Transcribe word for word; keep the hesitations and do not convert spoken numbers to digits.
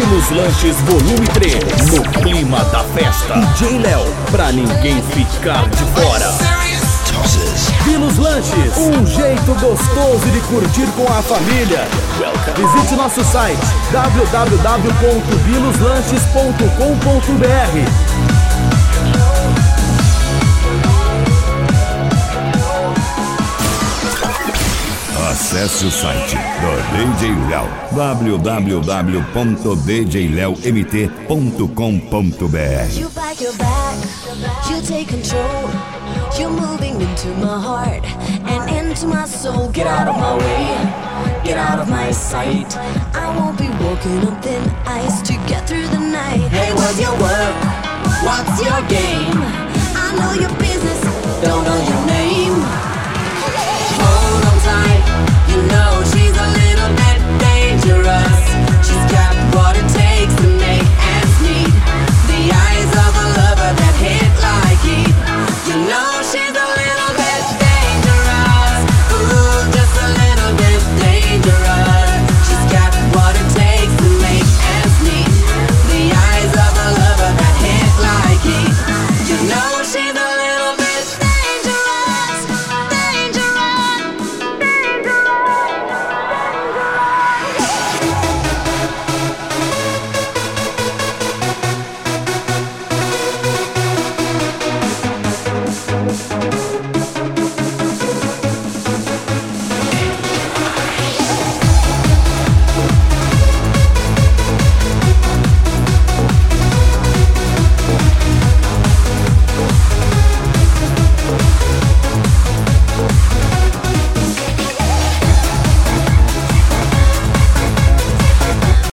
Vilos Lanches Volume três, no clima da festa. D J Léo, pra ninguém ficar de fora. Vilos Lanches, um jeito gostoso de curtir com a família. Visite nosso site w w w ponto vilos lanches ponto com ponto b r. Acesse o site do D J Léo, w w w ponto d j léo m t ponto com ponto b r. You back your back, you take control. You're moving into my heart and into my soul. Get out of my way, get out of my sight. I won't be walking on thin ice to get through the night. Hey, what's your work? What's your game? I know your business, don't know your name.